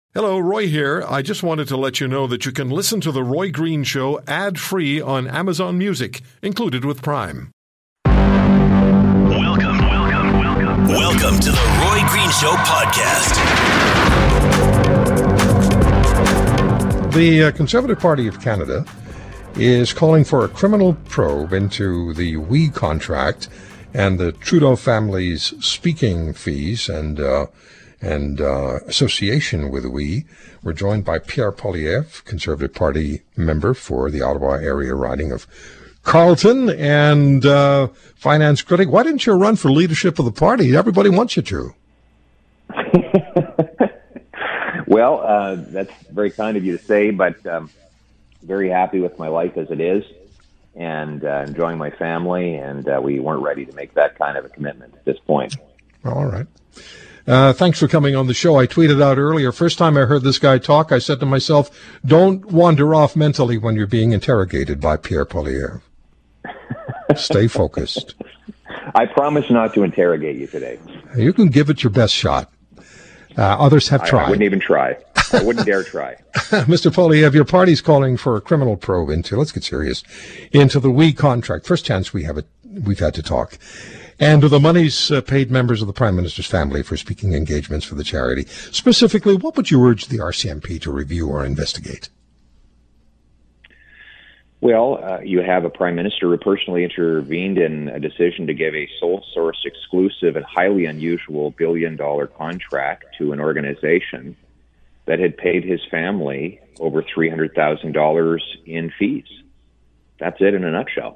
Hello, Roy here. I just wanted to let you know that you can listen to The Roy Green Show ad-free on Amazon Music, included with Prime. Welcome to The Roy Green Show podcast. The Conservative Party of Canada is calling for a criminal probe into the WE contract and the Trudeau family's speaking fees and association with WE. We're joined by Pierre Poilievre, Conservative Party member for the Ottawa area riding of Carleton and finance critic. Why didn't you run for leadership of the party? Everybody wants you to. Well, that's very kind of you to say, but very happy with my life as it is and enjoying my family, and we weren't ready to make that kind of a commitment at this point. All right. Thanks for coming on the show. I tweeted out earlier, first time I heard this guy talk, I said to myself, don't wander off mentally when you're being interrogated by Pierre Poilievre. Stay focused. I promise not to interrogate you today. You can give it your best shot. Others have tried. I wouldn't even try. I wouldn't dare try. Mr. Poilievre, your party's calling for a criminal probe into, let's get serious, into the WE contract. First chance we've had to talk. And the monies paid members of the Prime Minister's family for speaking engagements for the charity. Specifically, what would you urge the RCMP to review or investigate? Well, you have a Prime Minister who personally intervened in a decision to give a sole source exclusive and highly unusual $1 billion contract to an organization that had paid his family over $300,000 in fees. That's it in a nutshell.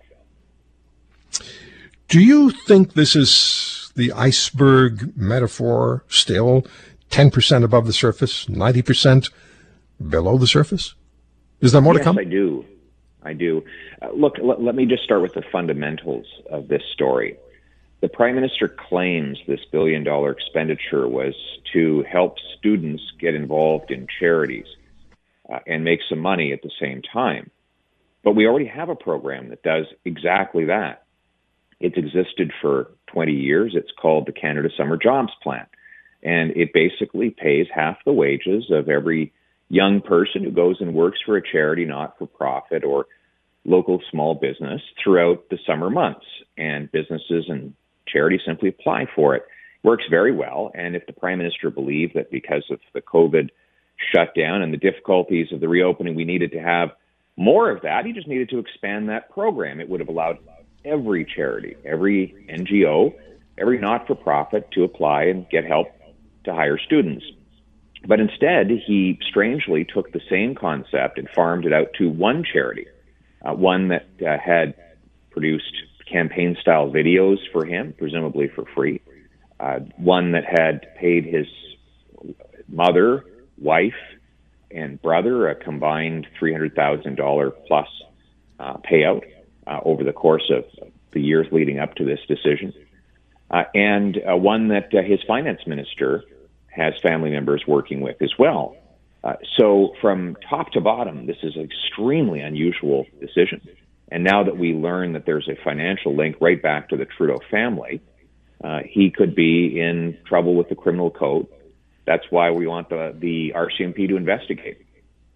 Do you think this is the iceberg metaphor still 10% above the surface, 90% below the surface? Is there more to come? Yes, I do. Look, let me just start with the fundamentals of this story. The Prime Minister claims this $1 billion expenditure was to help students get involved in charities and make some money at the same time. But we already have a program that does exactly that. It's existed for 20 years. It's called the Canada Summer Jobs Plan. And it basically pays half the wages of every young person who goes and works for a charity, not-for-profit, or local small business throughout the summer months. And businesses and charities simply apply for it. Works very well. And if the Prime Minister believed that because of the COVID shutdown and the difficulties of the reopening, we needed to have more of that, he just needed to expand that program. It would have allowed every charity, every NGO, every not-for-profit to apply and get help to hire students. But instead, he strangely took the same concept and farmed it out to one charity, one that had produced campaign-style videos for him, presumably for free, one that had paid his mother, wife, and brother a combined $300,000 plus payout over the course of the years leading up to this decision, and one that his finance minister has family members working with as well. So from top to bottom, this is an extremely unusual decision. And now that we learn that there's a financial link right back to the Trudeau family, he could be in trouble with the criminal code. That's why we want the RCMP to investigate.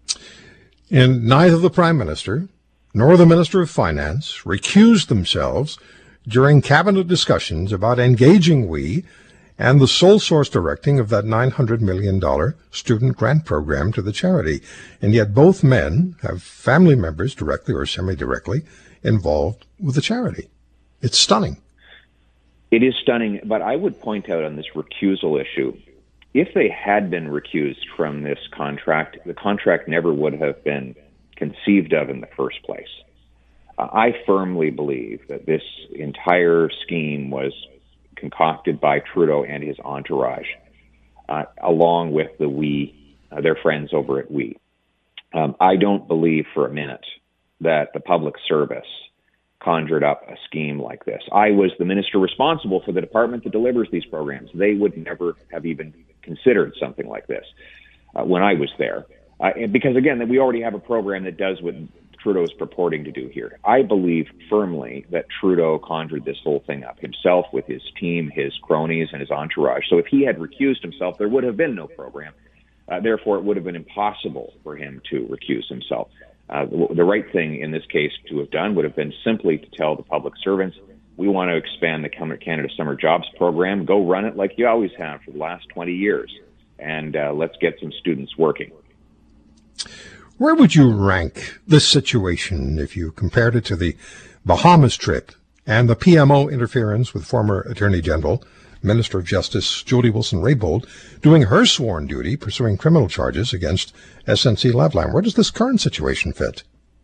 And neither the Prime Minister nor the Minister of Finance recused themselves during cabinet discussions about engaging WE and the sole source directing of that $900 million student grant program to the charity. And yet both men have family members, directly or semi-directly, involved with the charity. It's stunning. It is stunning, but I would point out on this recusal issue, if they had been recused from this contract, the contract never would have been conceived of in the first place. I firmly believe that this entire scheme was concocted by Trudeau and his entourage, along with the WE, their friends over at WE. I don't believe for a minute that the public service conjured up a scheme like this. I was the minister responsible for the department that delivers these programs. They would never have even considered something like this when I was there. Because, again, we already have a program that does what Trudeau is purporting to do here. I believe firmly that Trudeau conjured this whole thing up himself with his team, his cronies, and his entourage. So if he had recused himself, there would have been no program. Therefore, it would have been impossible for him to recuse himself. The right thing in this case to have done would have been simply to tell the public servants, we want to expand the Canada Summer Jobs Program. Go run it like you always have for the last 20 years, and let's get some students working. Where would you rank this situation if you compared it to the Bahamas trip and the PMO interference with former Attorney General, Minister of Justice Jody Wilson-Raybould doing her sworn duty pursuing criminal charges against SNC-Lavalin? Where does this current situation fit?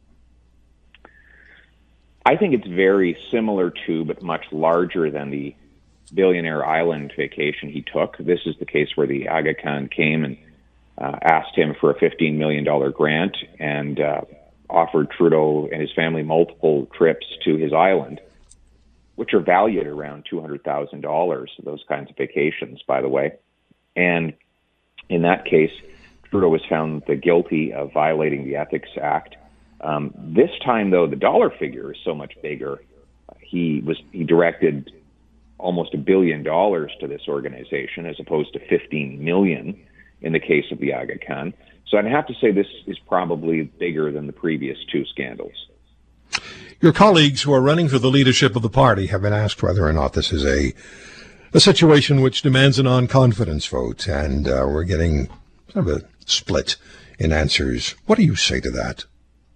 I think it's very similar to, but much larger than the billionaire island vacation he took. This is the case where the Aga Khan came and asked him for a $15 million grant and offered Trudeau and his family multiple trips to his island, which are valued around $200,000, those kinds of vacations, by the way. And in that case, Trudeau was found guilty of violating the Ethics Act. This time, though, the dollar figure is so much bigger. He directed almost $1 billion to this organization as opposed to $15 million in the case of the Aga Khan. So I'd have to say this is probably bigger than the previous two scandals. Your colleagues who are running for the leadership of the party have been asked whether or not this is a situation which demands a non-confidence vote, and we're getting sort of a split in answers. What do you say to that?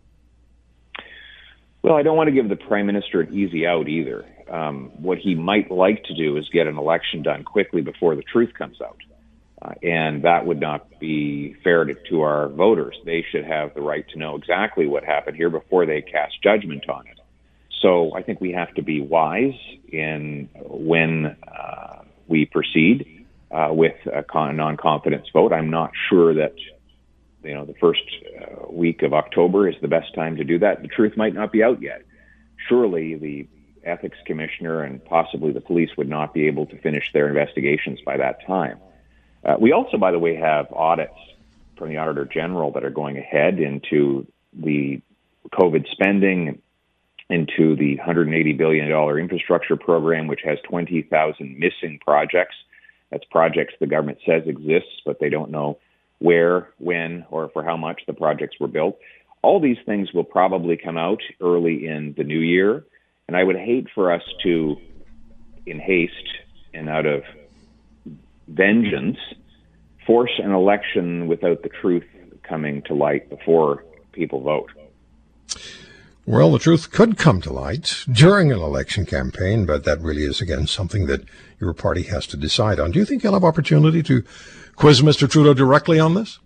Well, I don't want to give the Prime Minister an easy out either. What he might like to do is get an election done quickly before the truth comes out. And that would not be fair to our voters. They should have the right to know exactly what happened here before they cast judgment on it. So I think we have to be wise in when we proceed with a non-confidence vote. I'm not sure that the first week of October is the best time to do that. The truth might not be out yet. Surely the ethics commissioner and possibly the police would not be able to finish their investigations by that time. We also, by the way, have audits from the Auditor General that are going ahead into the COVID spending, into the $180 billion infrastructure program, which has 20,000 missing projects. That's projects the government says exists, but they don't know where, when, or for how much the projects were built. All these things will probably come out early in the new year, and I would hate for us to, in haste and out of vengeance, force an election without the truth coming to light before people vote. Well, the truth could come to light during an election campaign, but that really is, again, something that your party has to decide on. Do you think you'll have opportunity to quiz Mr. Trudeau directly on this?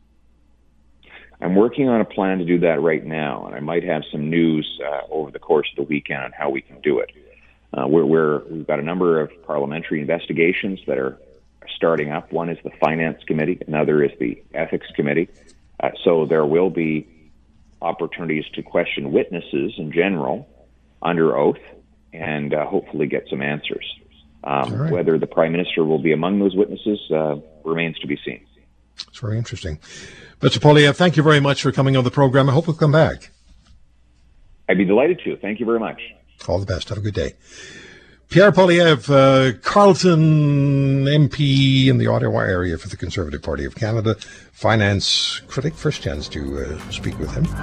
I'm working on a plan to do that right now, and I might have some news over the course of the weekend on how we can do it. We've got a number of parliamentary investigations that are starting up. One is the Finance Committee, another is the Ethics Committee. So there will be opportunities to question witnesses in general under oath and hopefully get some answers. Right. Whether the Prime Minister will be among those witnesses remains to be seen. It's very interesting. Mr. Poilievre, thank you very much for coming on the program. I hope you'll come back. I'd be delighted to. Thank you very much. All the best. Have a good day. Pierre Poilievre, Carleton MP in the Ottawa area for the Conservative Party of Canada, finance critic. First chance to speak with him.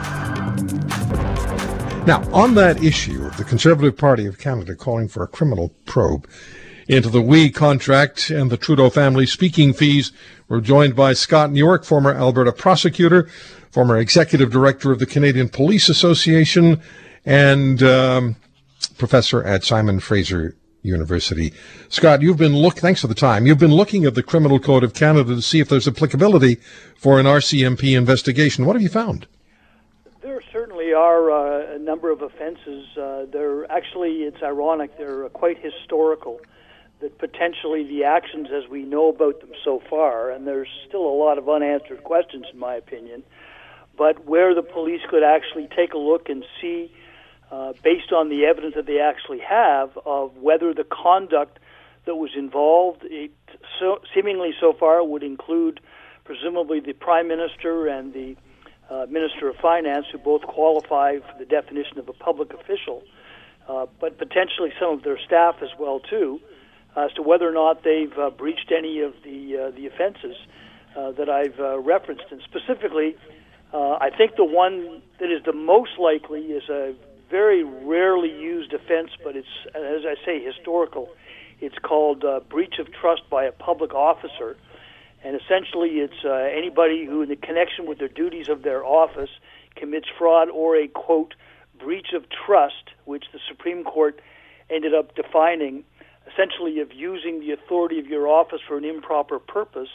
Now, on that issue of the Conservative Party of Canada calling for a criminal probe into the WE contract and the Trudeau family speaking fees, we're joined by Scott Newark, former Alberta prosecutor, former executive director of the Canadian Police Association, and professor at Simon Fraser University. Scott, thanks for the time. You've been looking at the Criminal Code of Canada to see if there's applicability for an RCMP investigation. What have you found? There certainly are a number of offenses. It's ironic, they're quite historical, that potentially the actions as we know about them so far, and there's still a lot of unanswered questions in my opinion, but where the police could actually take a look and see, based on the evidence that they actually have, of whether the conduct that was involved, seemingly so far would include presumably the Prime Minister and the Minister of Finance, who both qualify for the definition of a public official, but potentially some of their staff as well too, as to whether or not they've breached any of the offenses. that I've referenced. And specifically, I think the one that is the most likely is a very rarely used offense, but it's, as I say, historical. It's called breach of trust by a public officer. And essentially, it's anybody who, in the connection with their duties of their office, commits fraud or a, quote, breach of trust, which the Supreme Court ended up defining, essentially of using the authority of your office for an improper purpose,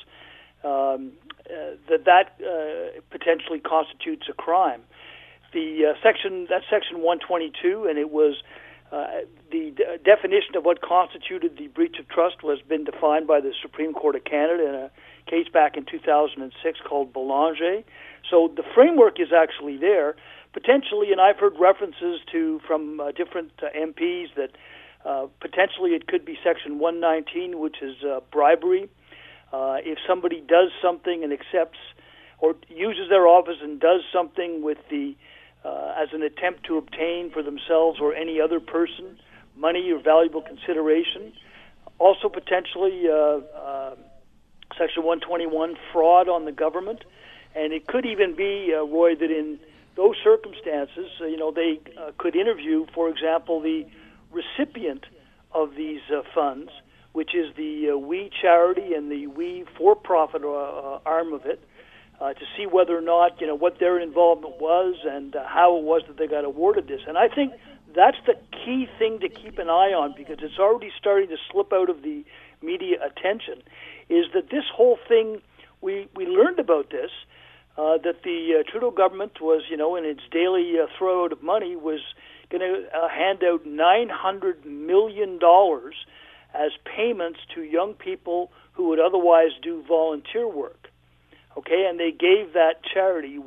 that potentially constitutes a crime. That's Section 122, and it was the definition of what constituted the breach of trust was been defined by the Supreme Court of Canada in a case back in 2006 called Belanger. So the framework is actually there, potentially, and I've heard references from different MPs that potentially it could be Section 119, which is bribery. If somebody does something and accepts or uses their office and does something with as an attempt to obtain for themselves or any other person money or valuable consideration. Also potentially Section 121, fraud on the government. And it could even be, Roy, that in those circumstances, they could interview, for example, the recipient of these funds, which is the WE charity and the WE for-profit arm of it, to see whether or not, what their involvement was and how it was that they got awarded this. And I think that's the key thing to keep an eye on, because it's already starting to slip out of the media attention, is that this whole thing, we learned about this, that the Trudeau government was, in its daily throw out of money, was going to hand out $900 million as payments to young people who would otherwise do volunteer work. Okay, and they gave that charity,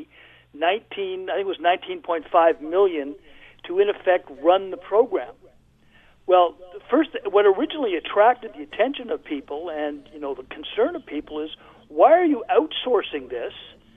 $19.5 million to, in effect, run the program. Well, first, what originally attracted the attention of people and, the concern of people is, why are you outsourcing this,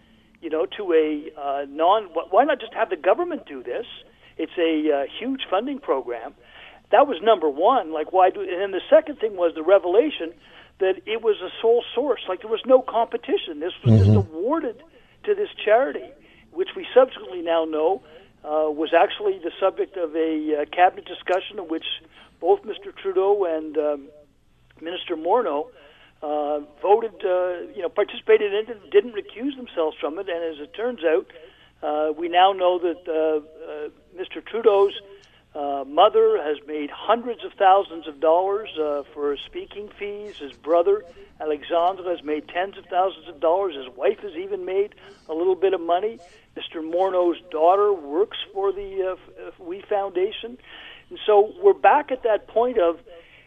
to a why not just have the government do this? It's a huge funding program. That was number one. Like, why do? And then the second thing was the revelation that it was a sole source. Like, there was no competition. This was just awarded to this charity, which we subsequently now know was actually the subject of a cabinet discussion in which both Mr. Trudeau and Minister Morneau voted, participated in it, didn't recuse themselves from it. And as it turns out, we now know that Mr. Trudeau's mother has made hundreds of thousands of dollars for speaking fees. His brother, Alexandre, has made tens of thousands of dollars. His wife has even made a little bit of money. Mr. Morneau's daughter works for the WE Foundation. And so we're back at that point of,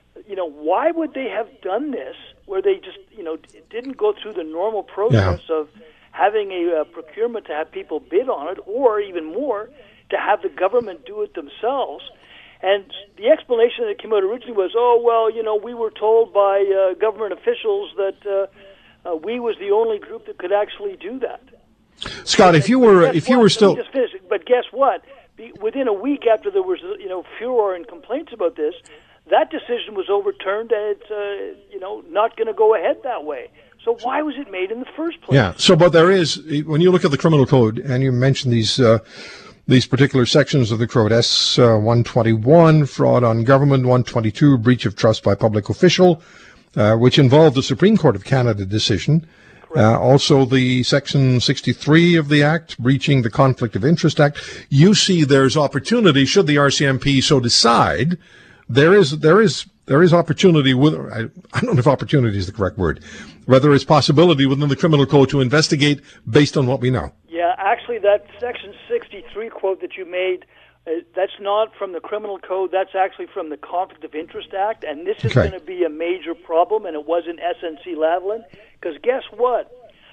why would they have done this where they just, didn't go through the normal process of having a procurement to have people bid on it, or even more, to have the government do it themselves. And the explanation that came out originally was, we were told by government officials that we was the only group that could actually do that. Scott, if you were still... Just finish. But guess what? Within a week after there was, furor and complaints about this, that decision was overturned, and it's, not going to go ahead that way. So why was it made in the first place? Yeah. So, but there is, when you look at the criminal code, and you mentioned these particular sections of the code, S-121, fraud on government, 122, breach of trust by public official, which involved the Supreme Court of Canada decision. Also the Section 63 of the Act, breaching the Conflict of Interest Act. You see there's opportunity, should the RCMP so decide, there is opportunity with, I don't know if opportunity is the correct word, whether it's possibility within the criminal code to investigate based on what we know. Yeah, actually that Section 63 quote that you made, that's not from the criminal code, that's actually from the Conflict of Interest Act, and this is going to be a major problem, and it was in SNC-Lavalin, because guess what?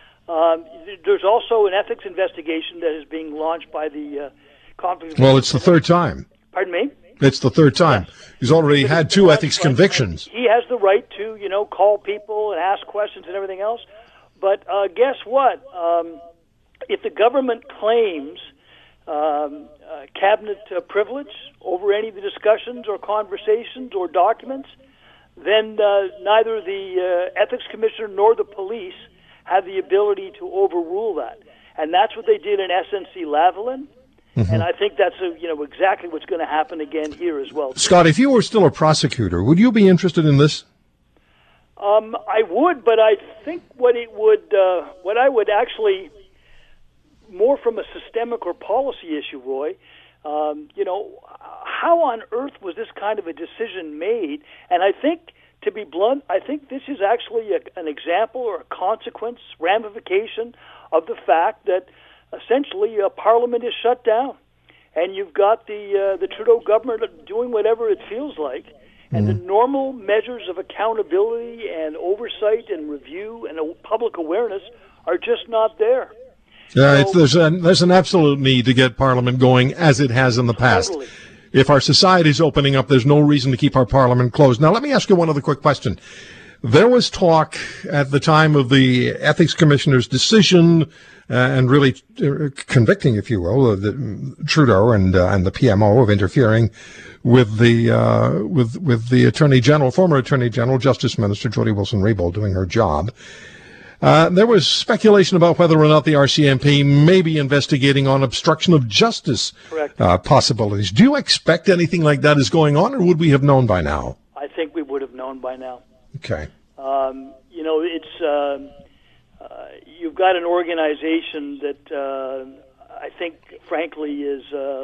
There's also an ethics investigation that is being launched by the Conflict of Interest. Well, it's the third time. Pardon me? It's the third time. Yes. He's already had two ethics convictions. He has the right to, call people and ask questions and everything else. But guess what? If the government claims cabinet privilege over any of the discussions or conversations or documents, then neither the ethics commissioner nor the police have the ability to overrule that. And that's what they did in SNC-Lavalin. Mm-hmm. And I think that's exactly what's going to happen again here as well. Scott, if you were still a prosecutor, would you be interested in this? I would, but I think what I would actually, more from a systemic or policy issue, Roy, how on earth was this kind of a decision made? And I think, to be blunt, I think this is actually an example or a consequence, ramification of the fact that essentially Parliament is shut down, and you've got the Trudeau government doing whatever it feels like, and the normal measures of accountability and oversight and review and public awareness are just not there. Yeah, there's an absolute need to get Parliament going as it has in the past. Totally. If our society is opening up, there's no reason to keep our Parliament closed. Now, let me ask you one other quick question. There was talk at the time of the Ethics Commissioner's decision and really convicting, if you will, Trudeau and the PMO of interfering with the Attorney General, former Attorney General, Justice Minister Jody Wilson-Raybould, doing her job. There was speculation about whether or not the RCMP may be investigating on obstruction of justice possibilities. Do you expect anything like that is going on, or would we have known by now? I think we would have known by now. Okay. You've got an organization that I think, frankly, is.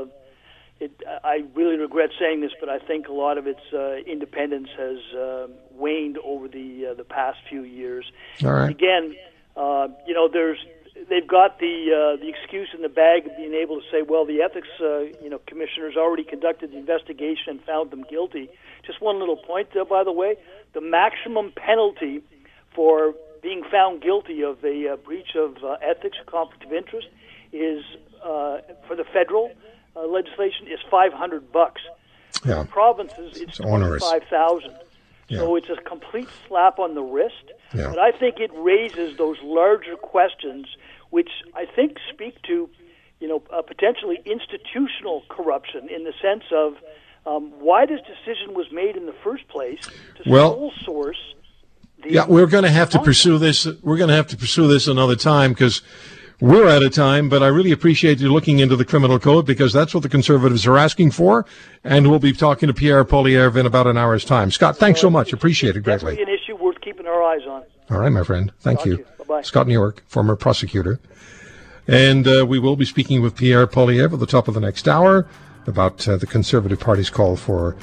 I really regret saying this, but I think a lot of its independence has waned over the past few years. All right. Again, they've got the excuse in the bag of being able to say, well, the ethics commissioners already conducted the investigation and found them guilty. Just one little point, by the way, the maximum penalty for being found guilty of a breach of ethics or conflict of interest is for the federal legislation is $500. Yeah. For provinces, it's $25,000. Yeah. So it's a complete slap on the wrist. Yeah. But I think it raises those larger questions, which I think speak to, potentially institutional corruption in the sense of why this decision was made in the first place to sole source. We're going to have to pursue this. We're going to have to pursue this another time because we're out of time, but I really appreciate you looking into the criminal code because that's what the Conservatives are asking for, and we'll be talking to Pierre Poilievre in about an hour's time. Scott, thanks so much. Appreciate it greatly. Definitely an issue worth keeping our eyes on. All right, my friend. Thank you. Bye-bye. Scott New York, former prosecutor. And we will be speaking with Pierre Poilievre at the top of the next hour about the Conservative Party's call for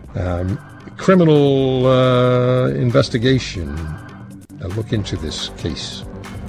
criminal investigation. A look into this case.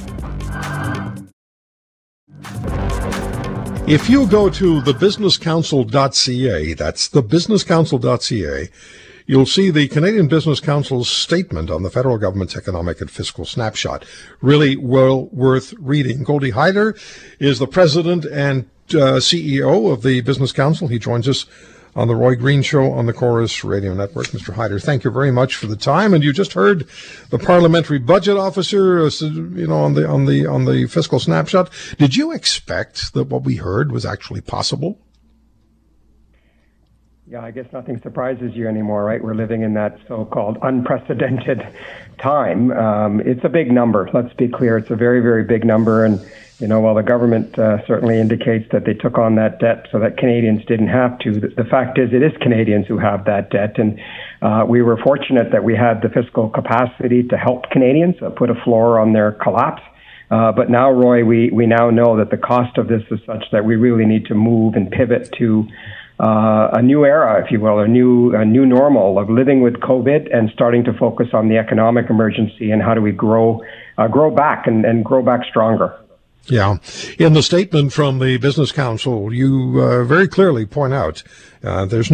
If you go to thebusinesscouncil.ca, that's thebusinesscouncil.ca, you'll see the Canadian Business Council's statement on the federal government's economic and fiscal snapshot. Really well worth reading. Goldie Hyder is the president and CEO of the Business Council. He joins us on the Roy Green Show on the Chorus Radio Network. Mr. Hyder, thank you very much for the time. And you just heard the parliamentary budget officer, on the fiscal snapshot. Did you expect that what we heard was actually possible? Yeah, I guess nothing surprises you anymore, right? We're living in that so-called unprecedented time. It's a big number. Let's be clear. It's a very, very big number. And while the government certainly indicates that they took on that debt so that Canadians didn't have to, the fact is it is Canadians who have that debt. And we were fortunate that we had the fiscal capacity to help Canadians, put a floor on their collapse. But now, Roy, we now know that the cost of this is such that we really need to move and pivot to a new era, if you will, a new normal of living with COVID and starting to focus on the economic emergency and how do we grow back and grow back stronger. Yeah. In the statement from the Business Council, you very clearly point out there's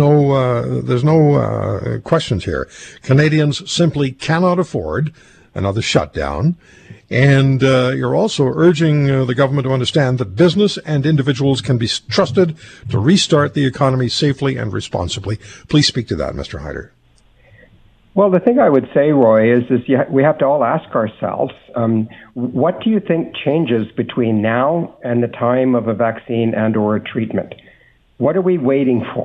no questions here. Canadians simply cannot afford another shutdown. And you're also urging the government to understand that business and individuals can be trusted to restart the economy safely and responsibly. Please speak to that, Mr. Hyder. Well, the thing I would say, Roy, is we have to all ask ourselves, what do you think changes between now and the time of a vaccine and or a treatment? What are we waiting for?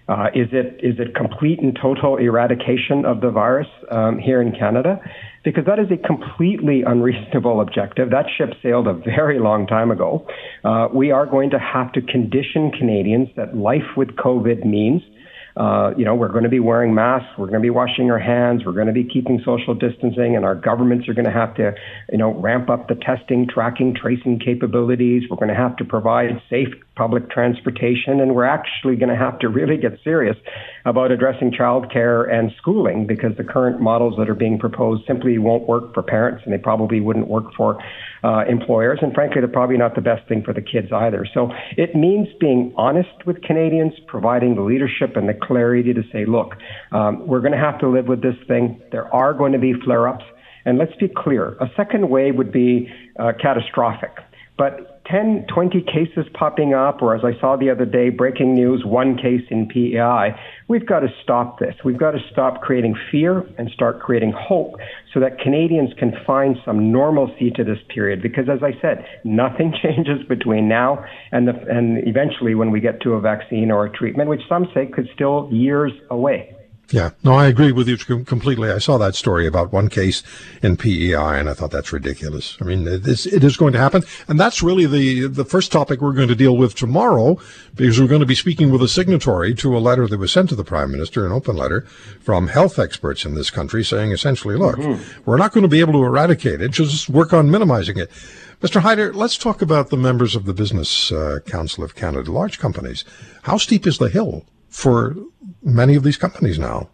Is it complete and total eradication of the virus here in Canada? Because that is a completely unreasonable objective. That ship sailed a very long time ago. We are going to have to condition Canadians that life with COVID means we're going to be wearing masks, we're going to be washing our hands, we're going to be keeping social distancing, and our governments are going to have to, ramp up the testing, tracking, tracing capabilities. We're going to have to provide safe public transportation, and we're actually going to have to really get serious about addressing childcare and schooling, because the current models that are being proposed simply won't work for parents, and they probably wouldn't work for employers, and frankly, they're probably not the best thing for the kids either. So it means being honest with Canadians, providing the leadership and the clarity to say, look, we're going to have to live with this thing. There are going to be flare-ups. And let's be clear, a second wave would be catastrophic. But 10, 20 cases popping up, or as I saw the other day, breaking news, 1 case in PEI, we've got to stop this. We've got to stop creating fear and start creating hope so that Canadians can find some normalcy to this period. Because as I said, nothing changes between now and eventually when we get to a vaccine or a treatment, which some say could still years away. Yeah, no, I agree with you completely. I saw that story about 1 case in PEI, and I thought that's ridiculous. I mean, it is going to happen. And that's really the first topic we're going to deal with tomorrow, because we're going to be speaking with a signatory to a letter that was sent to the Prime Minister, an open letter from health experts in this country saying essentially, look, we're not going to be able to eradicate it, just work on minimizing it. Mr. Hyder, let's talk about the members of the Business Council of Canada, large companies. How steep is the hill for many of these companies now?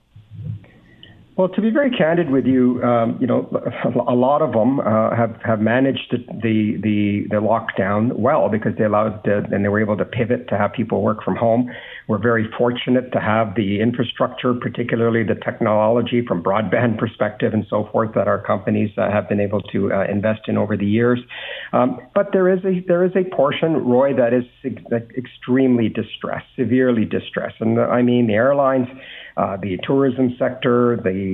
Well, to be very candid with you, a lot of them have managed the lockdown well, because they were able to pivot to have people work from home. We're very fortunate to have the infrastructure, particularly the technology from broadband perspective and so forth, that our companies have been able to invest in over the years. But there is a portion, Roy, that is extremely distressed, severely distressed, and I mean the airlines, the tourism sector, the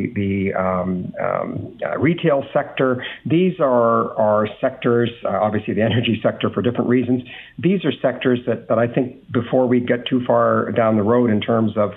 retail sector. These are sectors, obviously the energy sector for different reasons. These are sectors that I think before we get too far down the road in terms of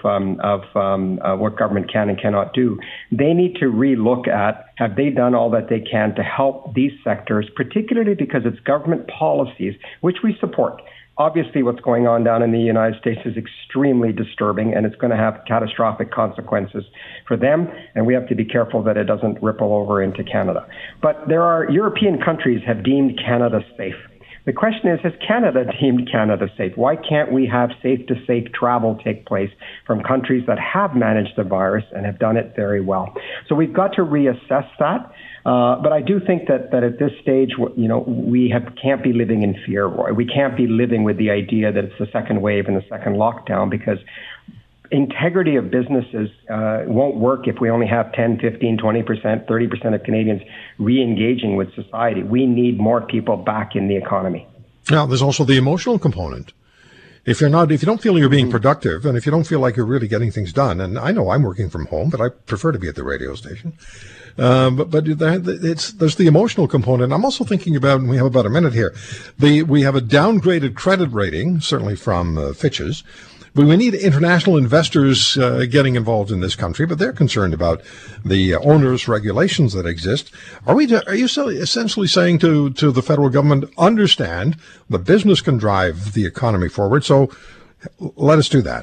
what government can and cannot do, they need to relook at, have they done all that they can to help these sectors, particularly because it's government policies, which we support. Obviously, what's going on down in the United States is extremely disturbing, and it's going to have catastrophic consequences for them, and we have to be careful that it doesn't ripple over into Canada. But there are European countries have deemed Canada safe. The question is, has Canada deemed Canada safe? Why can't we have safe-to-safe travel take place from countries that have managed the virus and have done it very well? So we've got to reassess that. But I do think that at this stage, we can't be living in fear, Roy. We can't be living with the idea that it's the second wave and the second lockdown, because integrity of businesses won't work if we only have 10, 15, 20%, 30% of Canadians re-engaging with society. We need more people back in the economy. Now, there's also the emotional component. If you don't feel you're being productive, and if you don't feel like you're really getting things done, and I know I'm working from home, but I prefer to be at the radio station. But there's the emotional component. I'm also thinking about, and we have about a minute here, we have a downgraded credit rating, certainly from Fitch's. But we need international investors getting involved in this country, but they're concerned about the onerous regulations that exist. Are you essentially saying to the federal government, understand the business can drive the economy forward, so let us do that?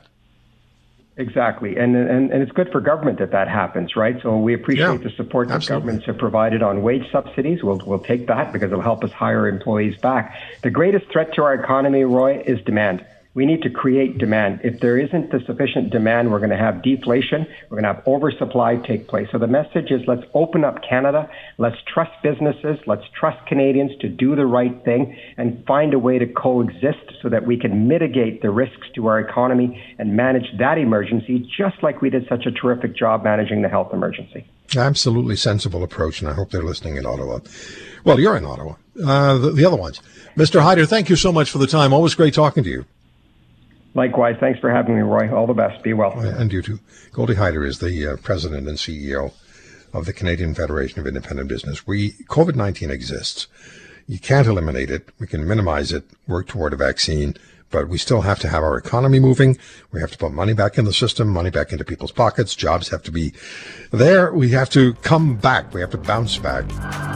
Exactly. And it's good for government that happens, right? So we appreciate the support that governments have provided on wage subsidies. We'll take that because it'll help us hire employees back. The greatest threat to our economy, Roy, is demand. We need to create demand. If there isn't the sufficient demand, we're going to have deflation. We're going to have oversupply take place. So the message is, let's open up Canada. Let's trust businesses. Let's trust Canadians to do the right thing and find a way to coexist so that we can mitigate the risks to our economy and manage that emergency, just like we did such a terrific job managing the health emergency. Absolutely sensible approach, and I hope they're listening in Ottawa. Well, you're in Ottawa. The other ones. Mr. Hyder, thank you so much for the time. Always great talking to you. Likewise. Thanks for having me, Roy. All the best. Be well. And you too. Goldie Hyder is the president and CEO of the Canadian Federation of Independent Business. COVID-19 exists. You can't eliminate it. We can minimize it, work toward a vaccine, but we still have to have our economy moving. We have to put money back in the system, money back into people's pockets. Jobs have to be there. We have to come back. We have to bounce back.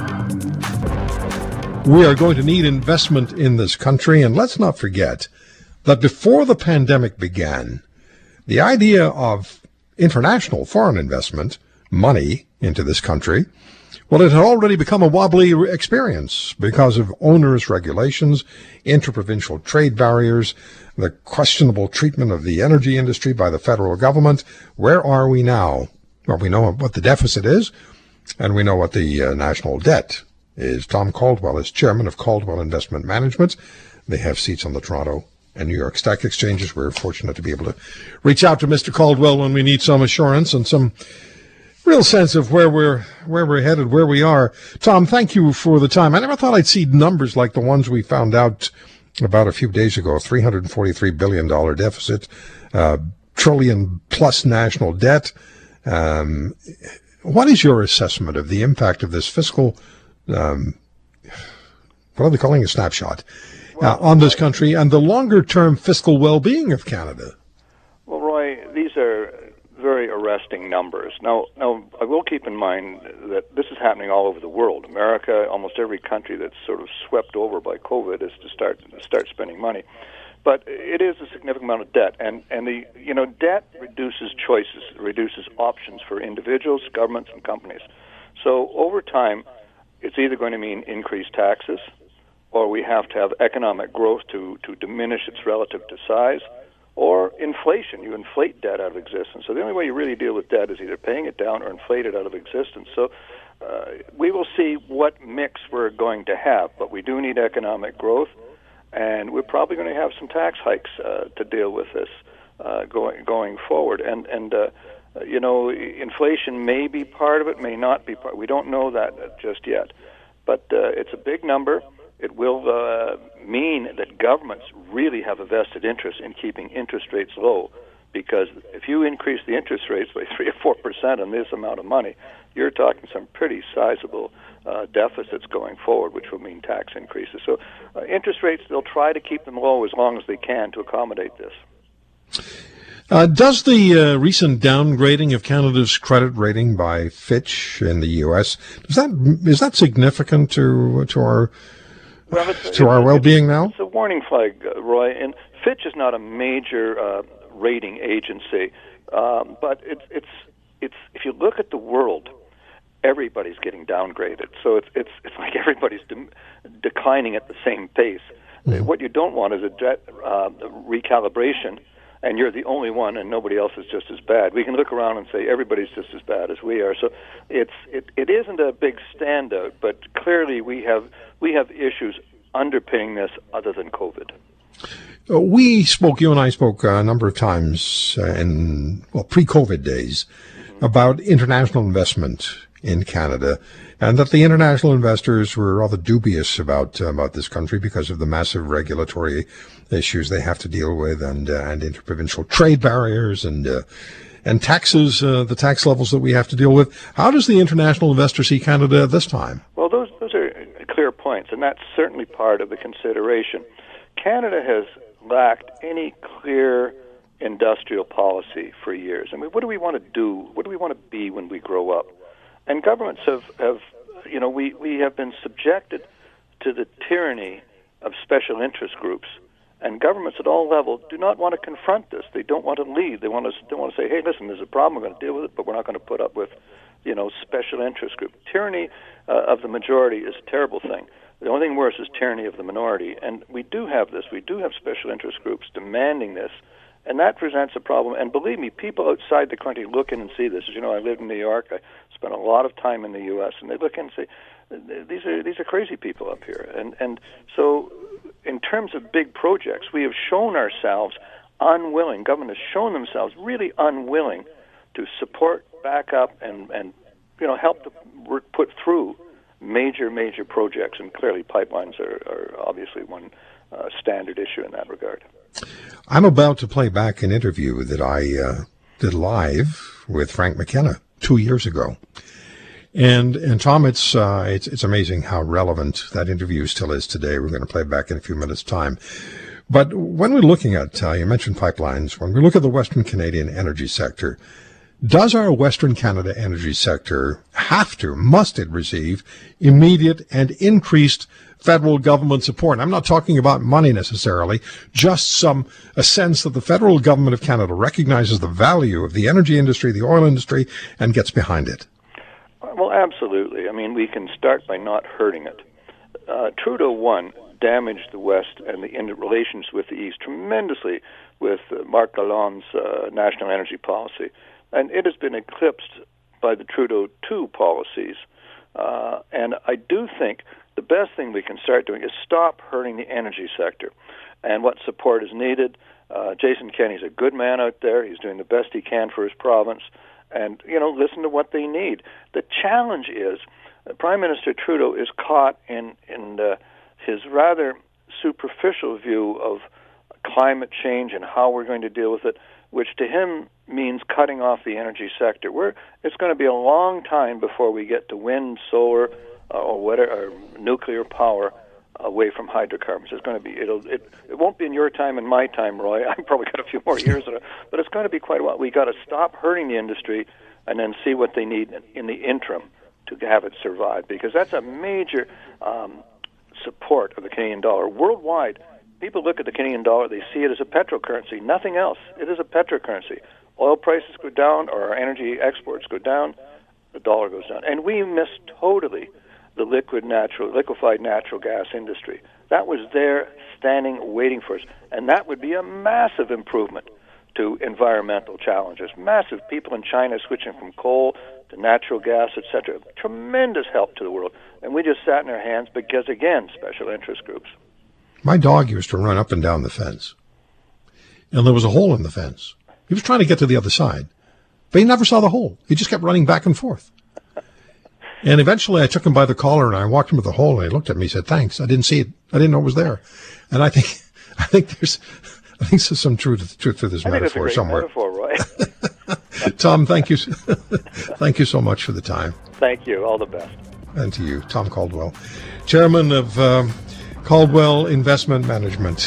We are going to need investment in this country, and let's not forget that before the pandemic began, the idea of international foreign investment, money into this country, well, it had already become a wobbly experience because of onerous regulations, interprovincial trade barriers, the questionable treatment of the energy industry by the federal government. Where are we now? Well, we know what the deficit is, and we know what the national debt is. Tom Caldwell is chairman of Caldwell Investment Management. They have seats on the Toronto and New York Stock Exchanges. We're fortunate to be able to reach out to Mr. Caldwell when we need some assurance and some real sense of where we're headed, where we are. Tom, thank you for the time. I never thought I'd see numbers like the ones we found out about a few days ago. $343 billion deficit, trillion plus national debt. What is your assessment of the impact of this fiscal, what are they calling a snapshot, on this country and the longer-term fiscal well-being of Canada? Well, Roy, these are very arresting numbers. Now, I will keep in mind that this is happening all over the world. America, almost every country that's sort of swept over by COVID is to start spending money. But it is a significant amount of debt, and the debt reduces choices, reduces options for individuals, governments, and companies. So over time, it's either going to mean increased taxes, or we have to have economic growth to diminish its relative to size, or inflation. You inflate debt out of existence. So the only way you really deal with debt is either paying it down or inflate it out of existence. So we will see what mix we're going to have, but we do need economic growth, and we're probably going to have some tax hikes to deal with this going forward. And inflation may be part of it, may not be part. We don't know that just yet, but it's a big number. It will mean that governments really have a vested interest in keeping interest rates low, because if you increase the interest rates by 3 or 4% on this amount of money, you're talking some pretty sizable deficits going forward, which will mean tax increases. So interest rates, they'll try to keep them low as long as they can to accommodate this. Does the recent downgrading of Canada's credit rating by Fitch in the U.S., is that significant to our well-being now? It's a warning flag, Roy. And Fitch is not a major rating agency, but it's if you look at the world, everybody's getting downgraded. So it's like everybody's declining at the same pace. Mm-hmm. What you don't want is a debt recalibration, and you're the only one, and nobody else is just as bad. We can look around and say everybody's just as bad as we are. So it isn't a big standout, but clearly we have issues underpinning this other than COVID. You and I spoke a number of times in pre-COVID days about international investment in Canada, and that the international investors were rather dubious about this country because of the massive regulatory issues they have to deal with, and interprovincial trade barriers and taxes, the tax levels that we have to deal with. How does the international investor see Canada this time? Well, those are clear points, and that's certainly part of the consideration. Canada has lacked any clear industrial policy for years. I mean, what do we want to do? What do we want to be when we grow up? And governments have we have been subjected to the tyranny of special interest groups, and governments at all levels do not want to confront this. They don't want to lead. They want to say, hey, listen, there's a problem, we're going to deal with it, but we're not going to put up with, special interest groups. Tyranny of the majority is a terrible thing. The only thing worse is tyranny of the minority, and we do have this. We do have special interest groups demanding this, and that presents a problem. And believe me, people outside the country look in and see this. As you know, I live in New York. I spent a lot of time in the U.S., and they look in and say, these are crazy people up here. And so in terms of big projects, we have shown ourselves unwilling. Government has shown themselves really unwilling to support, back up, and help to put through major projects. And clearly pipelines are obviously one standard issue in that regard. I'm about to play back an interview that I did live with Frank McKenna 2 years ago. And Tom, it's amazing how relevant that interview still is today. We're going to play it back in a few minutes' time. But when we're looking at, you mentioned pipelines, when we look at the Western Canadian energy sector, does our Western Canada energy sector must it receive immediate and increased federal government support? I'm not talking about money necessarily, just a sense that the federal government of Canada recognizes the value of the energy industry, the oil industry, and gets behind it. Well, absolutely. I mean, we can start by not hurting it. Trudeau 1 damaged the West and the relations with the East tremendously with Marc Lalonde's national energy policy. And it has been eclipsed by the Trudeau 2 policies. And I do think the best thing we can start doing is stop hurting the energy sector. And what support is needed, Jason Kenney's a good man out there. He's doing the best he can for his province. And, listen to what they need. The challenge is Prime Minister Trudeau is caught in his rather superficial view of climate change and how we're going to deal with it, which to him means cutting off the energy sector. It's going to be a long time before we get to wind, solar, or nuclear power away from hydrocarbons. It's going to be it won't be in your time and my time, Roy. I've probably got a few more years in it, but it's going to be quite a while. We got to stop hurting the industry and then see what they need in the interim to have it survive, because that's a major support of the Canadian dollar worldwide. People look at the Canadian dollar, they see it as a petrocurrency, nothing else. It is a petrocurrency. Oil prices go down or our energy exports go down, the dollar goes down. And we miss totally the liquefied natural gas industry. That was there standing, waiting for us. And that would be a massive improvement to environmental challenges. Massive. People in China switching from coal to natural gas, etc. Tremendous help to the world. And we just sat in our hands because, again, special interest groups. My dog used to run up and down the fence, and there was a hole in the fence. He was trying to get to the other side, but he never saw the hole. He just kept running back and forth. And eventually I took him by the collar and I walked him to the hole, and he looked at me and said, "Thanks. I didn't see it. I didn't know it was there." And I think there's some truth to this metaphor somewhere. Metaphor, Roy. Tom, thank you. Thank you so much for the time. Thank you. All the best. And to you, Tom Caldwell, chairman of Caldwell Investment Management.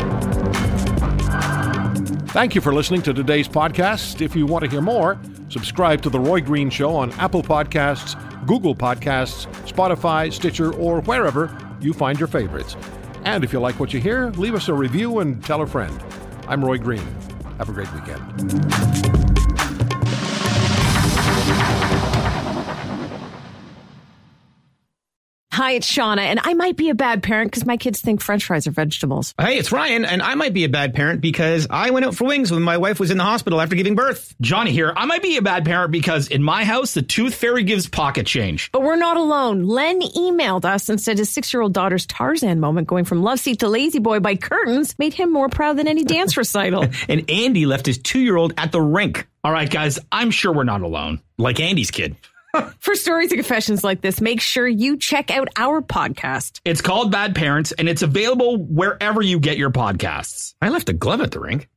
Thank you for listening to today's podcast. If you want to hear more, subscribe to The Roy Green Show on Apple Podcasts, Google Podcasts, Spotify, Stitcher, or wherever you find your favorites. And if you like what you hear, leave us a review and tell a friend. I'm Roy Green. Have a great weekend. Hi, it's Shauna, and I might be a bad parent because my kids think French fries are vegetables. Hey, it's Ryan, and I might be a bad parent because I went out for wings when my wife was in the hospital after giving birth. Johnny here. I might be a bad parent because in my house, the tooth fairy gives pocket change. But we're not alone. Len emailed us and said his 6-year-old daughter's Tarzan moment going from love seat to lazy boy by curtains made him more proud than any dance recital. And Andy left his 2-year-old at the rink. All right, guys, I'm sure we're not alone. Like Andy's kid. For stories and confessions like this, make sure you check out our podcast. It's called Bad Parents, and it's available wherever you get your podcasts. I left a glove at the rink.